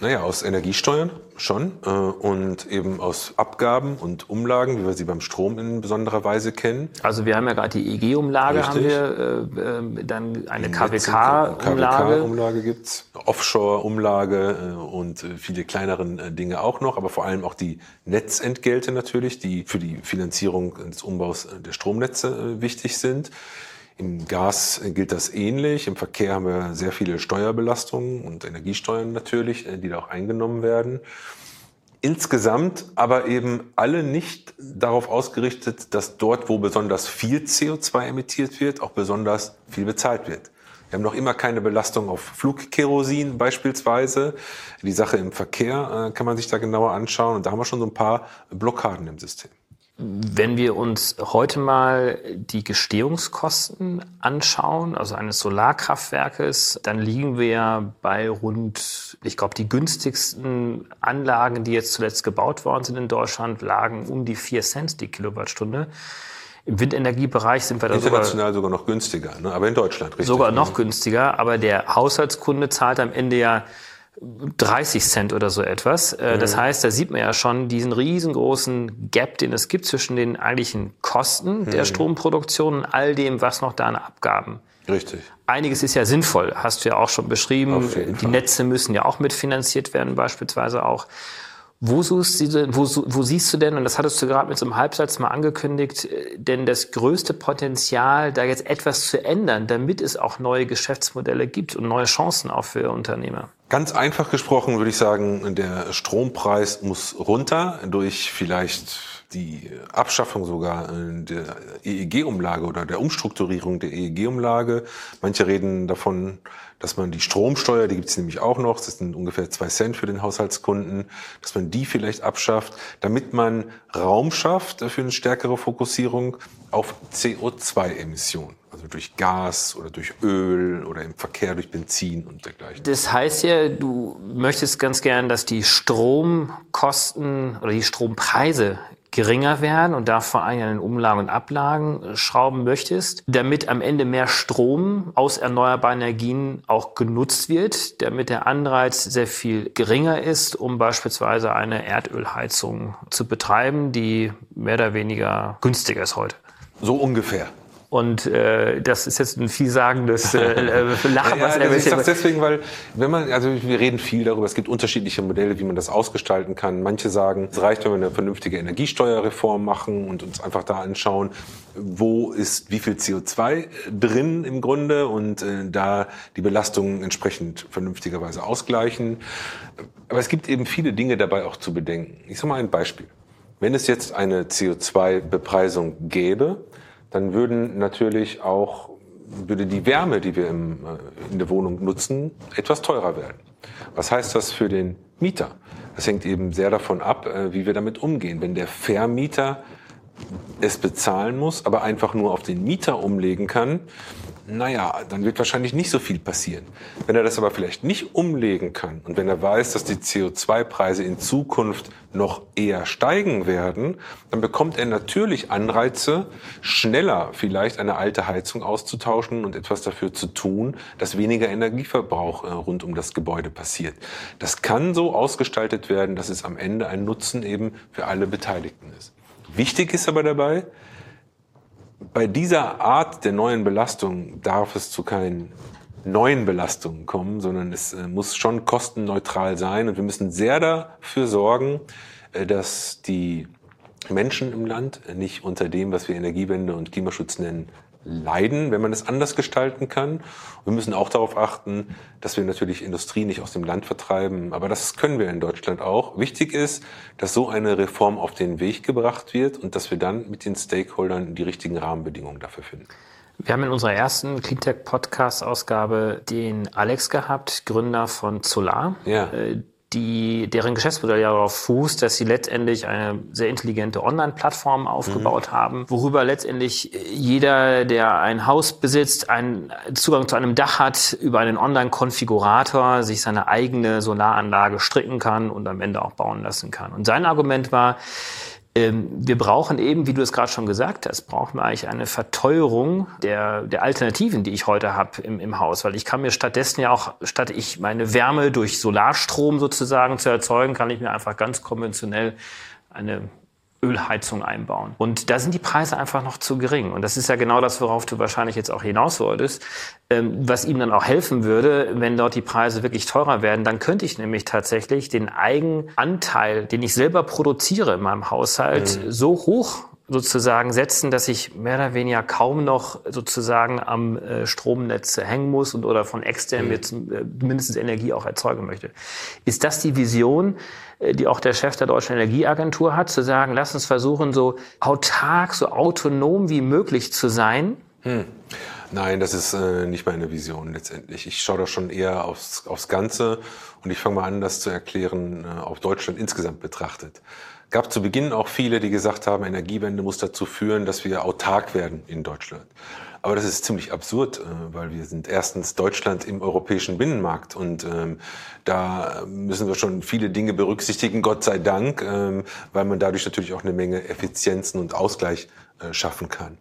Naja, aus Energiesteuern schon äh, und eben aus Abgaben und Umlagen, wie wir sie beim Strom in besonderer Weise kennen. Also wir haben ja gerade die E E G-Umlage, haben wir, äh, äh, dann eine K W K-Umlage. K W K-Umlage gibt's, Offshore-Umlage äh, und äh, viele kleineren äh, Dinge auch noch, aber vor allem auch die Netzentgelte natürlich, die für die Finanzierung des Umbaus der Stromnetze äh, wichtig sind. Im Gas gilt das ähnlich. Im Verkehr haben wir sehr viele Steuerbelastungen und Energiesteuern natürlich, die da auch eingenommen werden. Insgesamt aber eben alle nicht darauf ausgerichtet, dass dort, wo besonders viel C O zwei emittiert wird, auch besonders viel bezahlt wird. Wir haben noch immer keine Belastung auf Flugkerosin beispielsweise. Die Sache im Verkehr äh, kann man sich da genauer anschauen. Und da haben wir schon so ein paar Blockaden im System. Wenn wir uns heute mal die Gestehungskosten anschauen, also eines Solarkraftwerkes, dann liegen wir bei rund, ich glaube, die günstigsten Anlagen, die jetzt zuletzt gebaut worden sind in Deutschland, lagen um die vier Cent die Kilowattstunde. Im Windenergiebereich sind wir da international sogar, sogar noch günstiger, ne? Aber in Deutschland richtig. Sogar noch günstiger, aber der Haushaltskunde zahlt am Ende ja dreißig Cent oder so etwas. Das heißt, da sieht man ja schon diesen riesengroßen Gap, den es gibt zwischen den eigentlichen Kosten der Stromproduktion und all dem, was noch da an Abgaben. Richtig. Einiges ist ja sinnvoll, hast du ja auch schon beschrieben. Die Fall. Netze müssen ja auch mitfinanziert werden, beispielsweise auch. Wo, suchst du, wo, wo siehst du denn, und das hattest du gerade mit so einem Halbsatz mal angekündigt, denn das größte Potenzial, da jetzt etwas zu ändern, damit es auch neue Geschäftsmodelle gibt und neue Chancen auch für Unternehmer? Ganz einfach gesprochen würde ich sagen, der Strompreis muss runter durch vielleicht die Abschaffung sogar der E E G-Umlage oder der Umstrukturierung der E E G-Umlage. Manche reden davon, dass man die Stromsteuer, die gibt es nämlich auch noch, das sind ungefähr zwei Cent für den Haushaltskunden, dass man die vielleicht abschafft, damit man Raum schafft für eine stärkere Fokussierung auf C O zwei Emissionen. Also durch Gas oder durch Öl oder im Verkehr durch Benzin und dergleichen. Das heißt ja, du möchtest ganz gern, dass die Stromkosten oder die Strompreise geringer werden und da vor allem an den Umlagen und Ablagen schrauben möchtest, damit am Ende mehr Strom aus erneuerbaren Energien auch genutzt wird, damit der Anreiz sehr viel geringer ist, um beispielsweise eine Erdölheizung zu betreiben, die mehr oder weniger günstiger ist heute. So ungefähr. Und äh, das ist jetzt ein vielsagendes äh, Lachen. Ja, was ja, er ich sag's deswegen, weil wenn man, also wir reden viel darüber, es gibt unterschiedliche Modelle, wie man das ausgestalten kann. Manche sagen, es reicht, wenn wir eine vernünftige Energiesteuerreform machen und uns einfach da anschauen, wo ist wie viel C O zwei drin im Grunde und äh, da die Belastungen entsprechend vernünftigerweise ausgleichen. Aber es gibt eben viele Dinge dabei auch zu bedenken. Ich sage mal ein Beispiel. Wenn es jetzt eine C O zwei Bepreisung gäbe, dann würden natürlich auch, würde die Wärme, die wir im, in der Wohnung nutzen, etwas teurer werden. Was heißt das für den Mieter? Das hängt eben sehr davon ab, wie wir damit umgehen. Wenn der Vermieter es bezahlen muss, aber einfach nur auf den Mieter umlegen kann, naja, dann wird wahrscheinlich nicht so viel passieren. Wenn er das aber vielleicht nicht umlegen kann und wenn er weiß, dass die C O zwei Preise in Zukunft noch eher steigen werden, dann bekommt er natürlich Anreize, schneller vielleicht eine alte Heizung auszutauschen und etwas dafür zu tun, dass weniger Energieverbrauch rund um das Gebäude passiert. Das kann so ausgestaltet werden, dass es am Ende ein Nutzen eben für alle Beteiligten ist. Wichtig ist aber dabei, bei dieser Art der neuen Belastung darf es zu keinen neuen Belastungen kommen, sondern es muss schon kostenneutral sein. Und wir müssen sehr dafür sorgen, dass die Menschen im Land nicht unter dem, was wir Energiewende und Klimaschutz nennen, leiden, wenn man es anders gestalten kann. Wir müssen auch darauf achten, dass wir natürlich Industrie nicht aus dem Land vertreiben. Aber das können wir in Deutschland auch. Wichtig ist, dass so eine Reform auf den Weg gebracht wird und dass wir dann mit den Stakeholdern die richtigen Rahmenbedingungen dafür finden. Wir haben in unserer ersten Cleantech-Podcast-Ausgabe den Alex gehabt, Gründer von Solar. Ja. Die, deren Geschäftsmodell ja darauf fußt, dass sie letztendlich eine sehr intelligente Online-Plattform aufgebaut mhm. haben, worüber letztendlich jeder, der ein Haus besitzt, einen Zugang zu einem Dach hat, über einen Online-Konfigurator sich seine eigene Solaranlage stricken kann und am Ende auch bauen lassen kann. Und sein Argument war, Ähm, wir brauchen eben, wie du es gerade schon gesagt hast, brauchen wir eigentlich eine Verteuerung der, der Alternativen, die ich heute habe im, im Haus. Weil ich kann mir stattdessen ja auch, statt ich meine Wärme durch Solarstrom sozusagen zu erzeugen, kann ich mir einfach ganz konventionell eine Ölheizung einbauen. Und da sind die Preise einfach noch zu gering. Und das ist ja genau das, worauf du wahrscheinlich jetzt auch hinaus wolltest. Ähm, was ihm dann auch helfen würde, wenn dort die Preise wirklich teurer werden, dann könnte ich nämlich tatsächlich den Eigenanteil, den ich selber produziere in meinem Haushalt, mhm. so hoch sozusagen setzen, dass ich mehr oder weniger kaum noch sozusagen am äh, Stromnetz hängen muss und oder von extern mhm. jetzt äh, mindestens Energie auch erzeugen möchte. Ist das die Vision, äh, die auch der Chef der Deutschen Energieagentur hat, zu sagen, lass uns versuchen, so autark, so autonom wie möglich zu sein? Hm. Nein, das ist äh, nicht meine Vision letztendlich. Ich schaue da schon eher aufs, aufs Ganze und ich fange mal an, das zu erklären, äh, auf Deutschland insgesamt betrachtet. Gab zu Beginn auch viele, die gesagt haben, Energiewende muss dazu führen, dass wir autark werden in Deutschland. Aber das ist ziemlich absurd, weil wir sind erstens Deutschland im europäischen Binnenmarkt und ähm, da müssen wir schon viele Dinge berücksichtigen, Gott sei Dank, ähm, weil man dadurch natürlich auch eine Menge Effizienzen und Ausgleich äh, schaffen kann.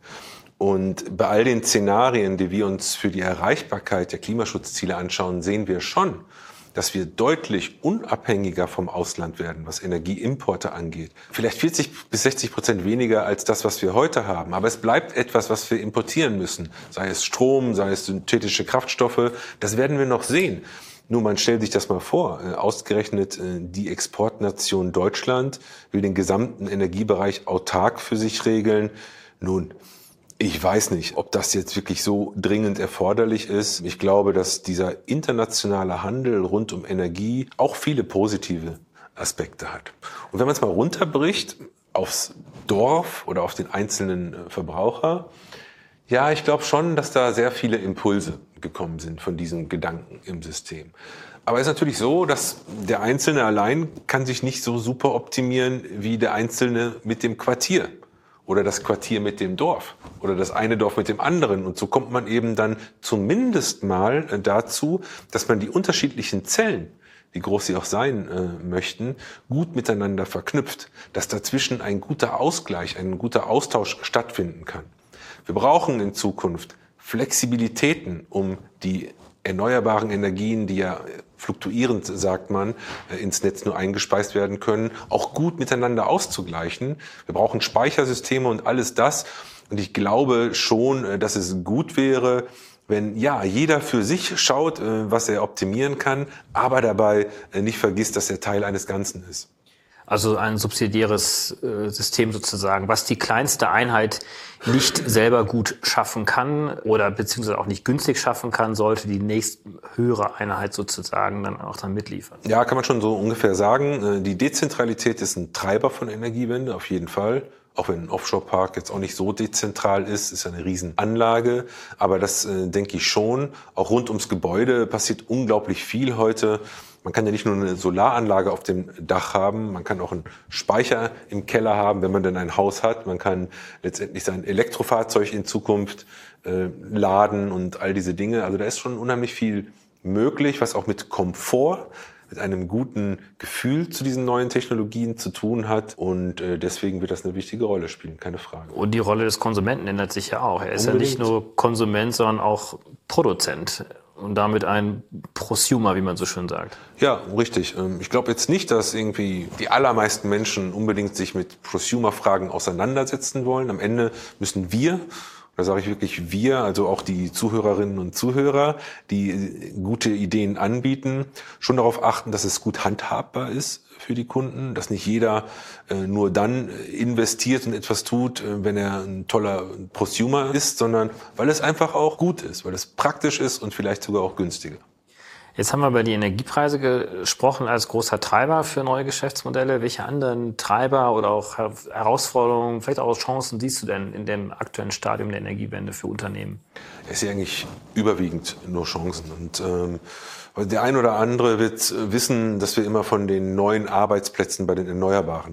Und bei all den Szenarien, die wir uns für die Erreichbarkeit der Klimaschutzziele anschauen, sehen wir schon, dass wir deutlich unabhängiger vom Ausland werden, was Energieimporte angeht. Vielleicht vierzig bis sechzig Prozent weniger als das, was wir heute haben. Aber es bleibt etwas, was wir importieren müssen. Sei es Strom, sei es synthetische Kraftstoffe. Das werden wir noch sehen. Nur man stellt sich das mal vor. Ausgerechnet die Exportnation Deutschland will den gesamten Energiebereich autark für sich regeln. Nun, ich weiß nicht, ob das jetzt wirklich so dringend erforderlich ist. Ich glaube, dass dieser internationale Handel rund um Energie auch viele positive Aspekte hat. Und wenn man es mal runterbricht aufs Dorf oder auf den einzelnen Verbraucher, ja, ich glaube schon, dass da sehr viele Impulse gekommen sind von diesem Gedanken im System. Aber es ist natürlich so, dass der Einzelne allein kann sich nicht so super optimieren wie der Einzelne mit dem Quartier. Oder das Quartier mit dem Dorf oder das eine Dorf mit dem anderen. Und so kommt man eben dann zumindest mal dazu, dass man die unterschiedlichen Zellen, wie groß sie auch sein äh, möchten, gut miteinander verknüpft. Dass dazwischen ein guter Ausgleich, ein guter Austausch stattfinden kann. Wir brauchen in Zukunft Flexibilitäten, um die erneuerbaren Energien, die ja fluktuierend, sagt man, ins Netz nur eingespeist werden können, auch gut miteinander auszugleichen. Wir brauchen Speichersysteme und alles das. Und ich glaube schon, dass es gut wäre, wenn ja jeder für sich schaut, was er optimieren kann, aber dabei nicht vergisst, dass er Teil eines Ganzen ist. Also ein subsidiäres äh, System sozusagen, was die kleinste Einheit nicht selber gut schaffen kann oder beziehungsweise auch nicht günstig schaffen kann, sollte die nächsthöhere Einheit sozusagen dann auch dann mitliefern. Ja, kann man schon so ungefähr sagen. Die Dezentralität ist ein Treiber von Energiewende, auf jeden Fall. Auch wenn ein Offshore-Park jetzt auch nicht so dezentral ist, ist ja eine Riesenanlage. Aber das äh, denke ich schon. Auch rund ums Gebäude passiert unglaublich viel heute. Man kann ja nicht nur eine Solaranlage auf dem Dach haben, man kann auch einen Speicher im Keller haben, wenn man denn ein Haus hat. Man kann letztendlich sein Elektrofahrzeug in Zukunft äh, laden und all diese Dinge. Also da ist schon unheimlich viel möglich, was auch mit Komfort, mit einem guten Gefühl zu diesen neuen Technologien zu tun hat. Und äh, deswegen wird das eine wichtige Rolle spielen, keine Frage. Und die Rolle des Konsumenten ändert sich ja auch. Er ist Unbedingt. Ja nicht nur Konsument, sondern auch Produzent. Und damit ein Prosumer, wie man so schön sagt. Ja, richtig. Ich glaube jetzt nicht, dass irgendwie die allermeisten Menschen unbedingt sich mit Prosumer-Fragen auseinandersetzen wollen. Am Ende müssen wir, da sage ich wirklich wir, also auch die Zuhörerinnen und Zuhörer, die gute Ideen anbieten, schon darauf achten, dass es gut handhabbar ist für die Kunden, dass nicht jeder äh, nur dann investiert und etwas tut, äh, wenn er ein toller Prosumer ist, sondern weil es einfach auch gut ist, weil es praktisch ist und vielleicht sogar auch günstiger. Jetzt haben wir über die Energiepreise gesprochen als großer Treiber für neue Geschäftsmodelle. Welche anderen Treiber oder auch Herausforderungen, vielleicht auch Chancen siehst du denn in dem aktuellen Stadium der Energiewende für Unternehmen? Es ist ja eigentlich überwiegend nur Chancen. Und ähm, der ein oder andere wird wissen, dass wir immer von den neuen Arbeitsplätzen bei den Erneuerbaren reden.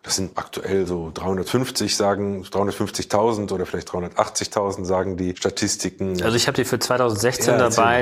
Das sind aktuell so dreihundertfünfzig, sagen dreihundertfünfzigtausend oder vielleicht dreihundertachtzigtausend, sagen die Statistiken. Also ich habe die für zweitausendsechzehn Ja, dabei,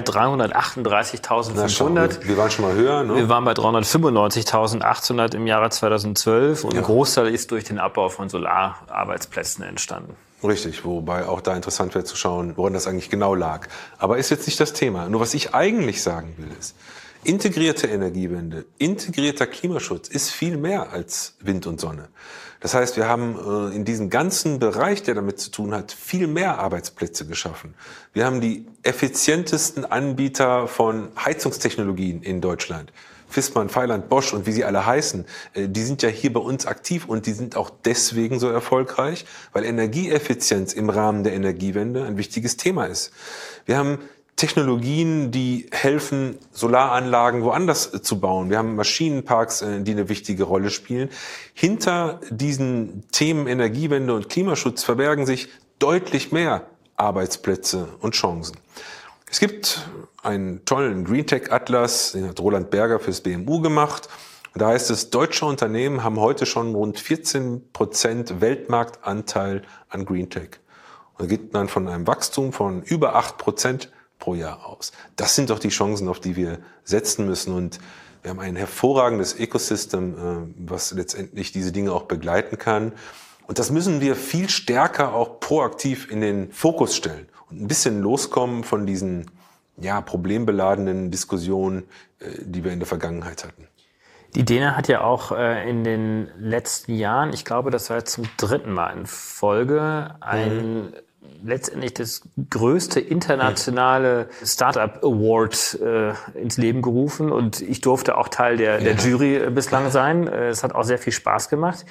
dreihundertachtunddreißigtausendfünfhundert. Wir, wir waren schon mal höher, ne? Wir waren bei dreihundertfünfundneunzigtausendachthundert im Jahre zweitausendzwölf und Ja. ein Großteil ist durch den Abbau von Solararbeitsplätzen entstanden. Richtig, wobei auch da interessant wäre zu schauen, woran das eigentlich genau lag. Aber ist jetzt nicht das Thema. Nur was ich eigentlich sagen will ist, integrierte Energiewende, integrierter Klimaschutz ist viel mehr als Wind und Sonne. Das heißt, wir haben äh, in diesem ganzen Bereich, der damit zu tun hat, viel mehr Arbeitsplätze geschaffen. Wir haben die effizientesten Anbieter von Heizungstechnologien in Deutschland. Viessmann, Vaillant, Bosch und wie sie alle heißen, äh, die sind ja hier bei uns aktiv und die sind auch deswegen so erfolgreich, weil Energieeffizienz im Rahmen der Energiewende ein wichtiges Thema ist. Wir haben Technologien, die helfen, Solaranlagen woanders zu bauen. Wir haben Maschinenparks, die eine wichtige Rolle spielen. Hinter diesen Themen Energiewende und Klimaschutz verbergen sich deutlich mehr Arbeitsplätze und Chancen. Es gibt einen tollen Green Tech Atlas, den hat Roland Berger fürs B M U gemacht. Da heißt es, deutsche Unternehmen haben heute schon rund vierzehn Prozent Weltmarktanteil an Green Tech. Und da geht man von einem Wachstum von über acht Prozent pro Jahr aus. Das sind doch die Chancen, auf die wir setzen müssen. Und wir haben ein hervorragendes Ecosystem, was letztendlich diese Dinge auch begleiten kann. Und das müssen wir viel stärker auch proaktiv in den Fokus stellen und ein bisschen loskommen von diesen ja, problembeladenen Diskussionen, die wir in der Vergangenheit hatten. Die Dena hat ja auch äh, in den letzten Jahren, ich glaube, das war jetzt zum dritten Mal in Folge, ein mhm. letztendlich das größte internationale Startup Award äh, ins Leben gerufen und ich durfte auch Teil der, der Jury äh, bislang sein. Es hat auch sehr viel Spaß gemacht.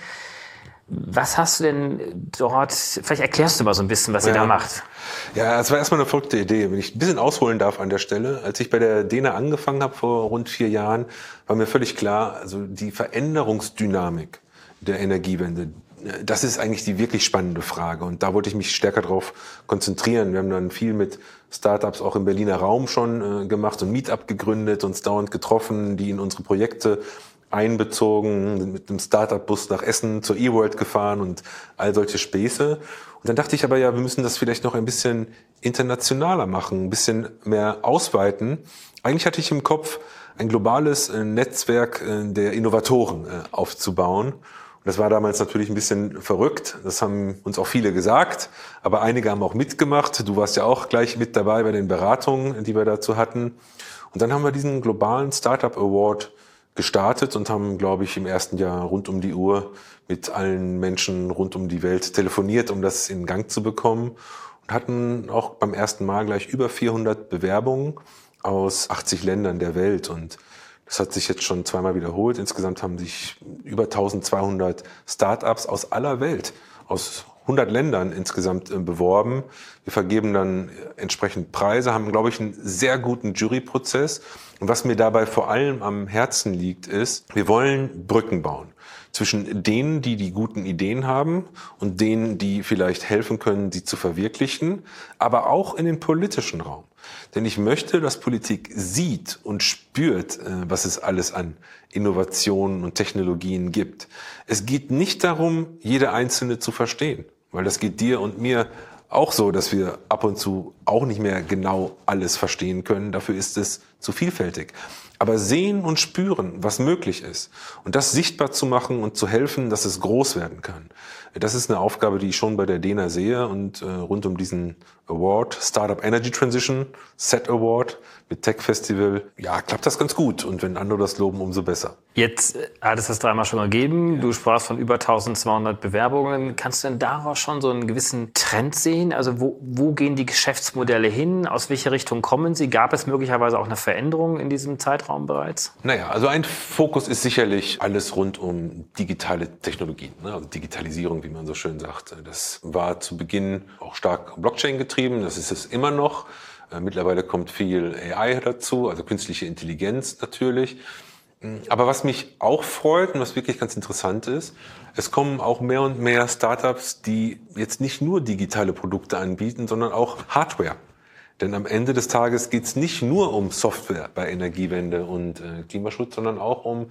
Was hast du denn dort, vielleicht erklärst du mal so ein bisschen, was ja. ihr da macht. Ja, es war erstmal eine verrückte Idee. Wenn ich ein bisschen ausholen darf an der Stelle, als ich bei der Dena angefangen habe vor rund vier Jahren, war mir völlig klar, also die Veränderungsdynamik der Energiewende, das ist eigentlich die wirklich spannende Frage und da wollte ich mich stärker drauf konzentrieren. Wir haben dann viel mit Startups auch im Berliner Raum schon äh, gemacht und Meetup gegründet, uns dauernd getroffen, die in unsere Projekte einbezogen, sind mit einem Startup-Bus nach Essen zur eWorld gefahren und all solche Späße. Und dann dachte ich aber, ja, wir müssen das vielleicht noch ein bisschen internationaler machen, ein bisschen mehr ausweiten. Eigentlich hatte ich im Kopf, ein globales äh, Netzwerk äh, der Innovatoren äh, aufzubauen. Das war damals natürlich ein bisschen verrückt. Das haben uns auch viele gesagt. Aber einige haben auch mitgemacht. Du warst ja auch gleich mit dabei bei den Beratungen, die wir dazu hatten. Und dann haben wir diesen globalen Startup Award gestartet und haben, glaube ich, im ersten Jahr rund um die Uhr mit allen Menschen rund um die Welt telefoniert, um das in Gang zu bekommen. Und hatten auch beim ersten Mal gleich über vierhundert Bewerbungen aus achtzig Ländern der Welt. Und das hat sich jetzt schon zweimal wiederholt. Insgesamt haben sich über eintausendzweihundert Startups aus aller Welt, aus hundert Ländern insgesamt beworben. Wir vergeben dann entsprechend Preise, haben, glaube ich, einen sehr guten Juryprozess. Und was mir dabei vor allem am Herzen liegt, ist, wir wollen Brücken bauen zwischen denen, die die guten Ideen haben und denen, die vielleicht helfen können, sie zu verwirklichen, aber auch in den politischen Raum. Denn ich möchte, dass Politik sieht und spürt, was es alles an Innovationen und Technologien gibt. Es geht nicht darum, jede einzelne zu verstehen, weil das geht dir und mir auch so, dass wir ab und zu auch nicht mehr genau alles verstehen können. Dafür ist es zu vielfältig. Aber sehen und spüren, was möglich ist und das sichtbar zu machen und zu helfen, dass es groß werden kann. Das ist eine Aufgabe, die ich schon bei der Dena sehe und äh, rund um diesen Award, Startup Energy Transition, S E T Award mit Tech Festival, ja, klappt das ganz gut und wenn andere das loben, umso besser. Jetzt hat es das dreimal schon gegeben. Du sprachst von über eintausendzweihundert Bewerbungen. Kannst du denn daraus schon so einen gewissen Trend sehen? Also wo, wo gehen die Geschäftsmodelle hin? Aus welcher Richtung kommen sie? Gab es möglicherweise auch eine Veränderung in diesem Zeitraum bereits? Naja, also ein Fokus ist sicherlich alles rund um digitale Technologien, ne? Also Digitalisierung, wie man so schön sagt. Das war zu Beginn auch stark Blockchain getrieben, das ist es immer noch. Mittlerweile kommt viel A I dazu, also künstliche Intelligenz natürlich. Aber was mich auch freut und was wirklich ganz interessant ist, es kommen auch mehr und mehr Startups, die jetzt nicht nur digitale Produkte anbieten, sondern auch Hardware. Denn am Ende des Tages geht es nicht nur um Software bei Energiewende und äh, Klimaschutz, sondern auch um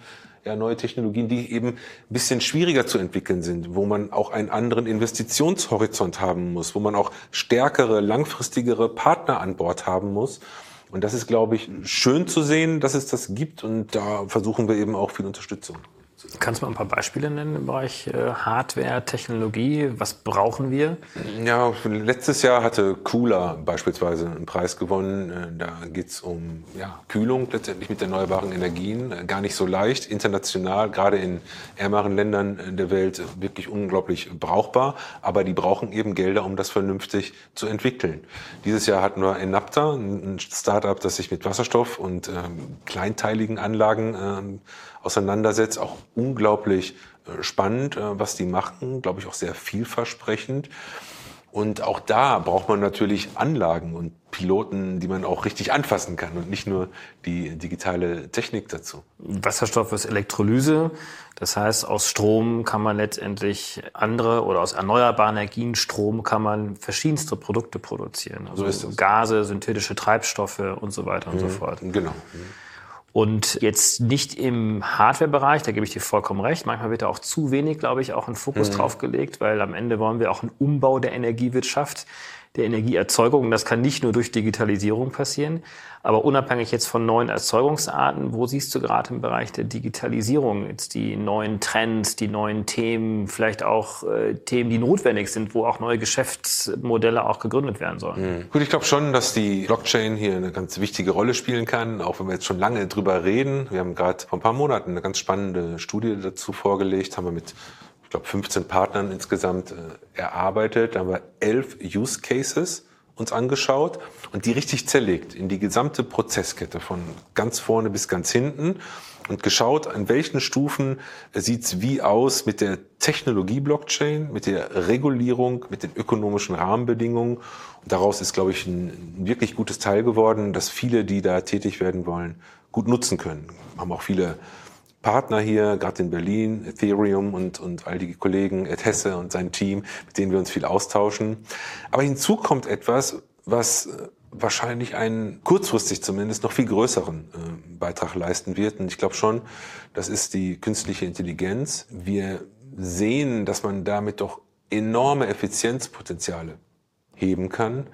ja, neue Technologien, die eben ein bisschen schwieriger zu entwickeln sind, wo man auch einen anderen Investitionshorizont haben muss, wo man auch stärkere, langfristigere Partner an Bord haben muss. Und das ist, glaube ich, schön zu sehen, dass es das gibt. Und da versuchen wir eben auch viel Unterstützung. Kannst du mal ein paar Beispiele nennen im Bereich äh, Hardware, Technologie? Was brauchen wir? Ja, letztes Jahr hatte Cooler beispielsweise einen Preis gewonnen. Da geht es um ja, Kühlung letztendlich mit erneuerbaren Energien. Gar nicht so leicht, international, gerade in ärmeren Ländern der Welt wirklich unglaublich brauchbar. Aber die brauchen eben Gelder, um das vernünftig zu entwickeln. Dieses Jahr hatten wir Enapta, ein Startup, das sich mit Wasserstoff und ähm, kleinteiligen Anlagen ähm, auseinandersetzt. Auch unglaublich äh, spannend, äh, was die machen, glaube ich auch sehr vielversprechend. Und auch da braucht man natürlich Anlagen und Piloten, die man auch richtig anfassen kann und nicht nur die digitale Technik dazu. Wasserstoff ist Elektrolyse. Das heißt, aus Strom kann man letztendlich andere oder aus erneuerbaren Energien Strom kann man verschiedenste Produkte produzieren. Also so ist es. Gase, synthetische Treibstoffe und so weiter und mhm. so fort. Genau. Und jetzt nicht im Hardware-Bereich, da gebe ich dir vollkommen recht. Manchmal wird da auch zu wenig, glaube ich, auch ein Fokus mhm. drauf gelegt, weil am Ende wollen wir auch einen Umbau der Energiewirtschaft, der Energieerzeugung. Und das kann nicht nur durch Digitalisierung passieren. Aber unabhängig jetzt von neuen Erzeugungsarten, wo siehst du gerade im Bereich der Digitalisierung jetzt die neuen Trends, die neuen Themen, vielleicht auch äh, Themen, die notwendig sind, wo auch neue Geschäftsmodelle auch gegründet werden sollen? Mhm. Gut, ich glaube schon, dass die Blockchain hier eine ganz wichtige Rolle spielen kann, auch wenn wir jetzt schon lange drüber reden. Wir haben gerade vor ein paar Monaten eine ganz spannende Studie dazu vorgelegt, haben wir mit ich glaube, fünfzehn Partnern insgesamt äh, erarbeitet. Da haben wir elf Use Cases uns angeschaut und die richtig zerlegt in die gesamte Prozesskette von ganz vorne bis ganz hinten und geschaut, an welchen Stufen sieht's wie aus mit der Technologie Blockchain, mit der Regulierung, mit den ökonomischen Rahmenbedingungen. Und daraus ist, glaube ich, ein, ein wirklich gutes Teil geworden, dass viele, die da tätig werden wollen, gut nutzen können. Wir haben auch viele Partner hier, gerade in Berlin, Ethereum und, und all die Kollegen, Ed Hesse und sein Team, mit denen wir uns viel austauschen. Aber hinzu kommt etwas, was wahrscheinlich einen, kurzfristig zumindest, noch viel größeren äh, Beitrag leisten wird. Und ich glaube schon, das ist die künstliche Intelligenz. Wir sehen, dass man damit doch enorme Effizienzpotenziale heben kann.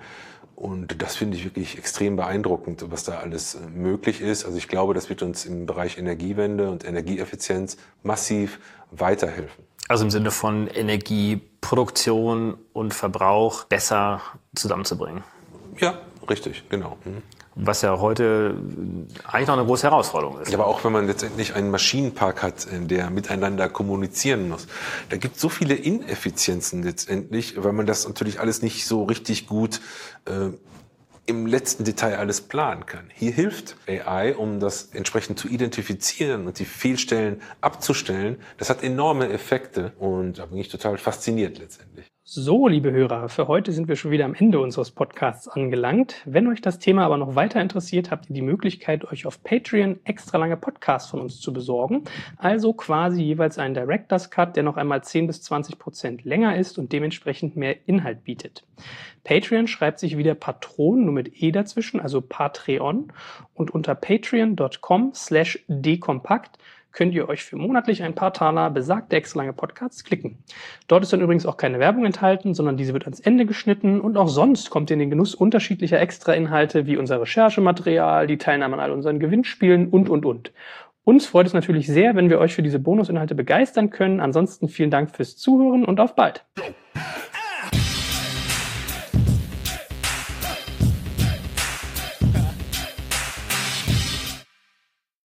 Und das finde ich wirklich extrem beeindruckend, was da alles möglich ist. Also ich glaube, das wird uns im Bereich Energiewende und Energieeffizienz massiv weiterhelfen. Also im Sinne von Energieproduktion und Verbrauch besser zusammenzubringen. Ja, richtig, genau. Mhm. Was ja heute eigentlich noch eine große Herausforderung ist. Ja, aber auch wenn man letztendlich einen Maschinenpark hat, der miteinander kommunizieren muss. Da gibt es so viele Ineffizienzen letztendlich, weil man das natürlich alles nicht so richtig gut äh, im letzten Detail alles planen kann. Hier hilft A I, um das entsprechend zu identifizieren und die Fehlstellen abzustellen. Das hat enorme Effekte und da bin ich total fasziniert letztendlich. So, liebe Hörer, für heute sind wir schon wieder am Ende unseres Podcasts angelangt. Wenn euch das Thema aber noch weiter interessiert, habt ihr die Möglichkeit, euch auf Patreon extra lange Podcasts von uns zu besorgen. Also quasi jeweils einen Director's Cut, der noch einmal zehn bis zwanzig Prozent länger ist und dementsprechend mehr Inhalt bietet. Patreon schreibt sich wieder Patron, nur mit E dazwischen, also Patreon. Und unter patreon.com slash dekompakt könnt ihr euch für monatlich ein paar Taler besagte extra lange Podcasts klicken. Dort ist dann übrigens auch keine Werbung enthalten, sondern diese wird ans Ende geschnitten und auch sonst kommt ihr in den Genuss unterschiedlicher Extra-Inhalte wie unser Recherchematerial, die Teilnahme an all unseren Gewinnspielen und, und, und. Uns freut es natürlich sehr, wenn wir euch für diese Bonusinhalte begeistern können. Ansonsten vielen Dank fürs Zuhören und auf bald.